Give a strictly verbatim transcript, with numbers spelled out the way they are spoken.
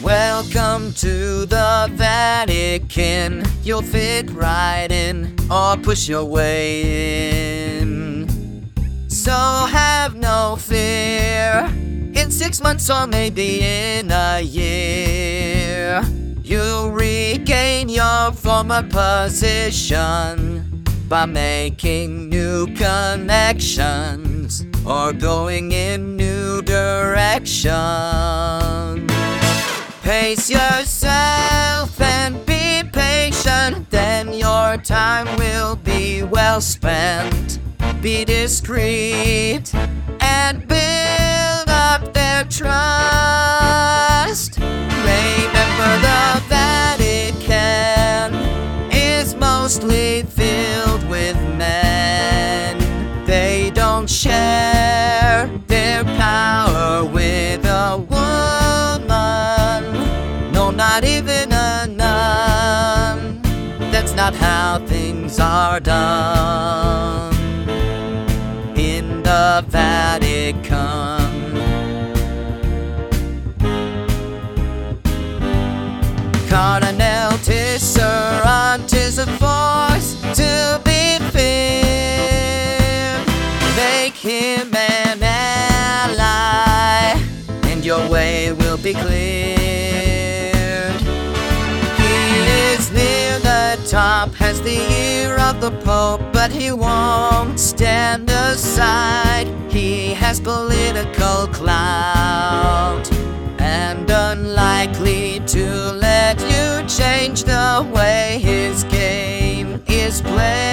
Welcome to the Vatican. You'll fit right in or push your way in. So have no fear. In six months or maybe in a year, you'll regain your former position by making new connections or going in new directions. Pace yourself and be patient, then your time will be well spent. Be discreet and build up their trust. Remember, the Vatican is mostly filled with men. They don't share their power with a woman, no, not even a nun. That's not how things are done in the Vatican. Cardinal Tisserant is a force to be feared. Make him an ally, and your way will be cleared. He is near the top, has the ear of the Pope, but he won't stand aside. He has political clout and unlikely to let you change the way his game is played.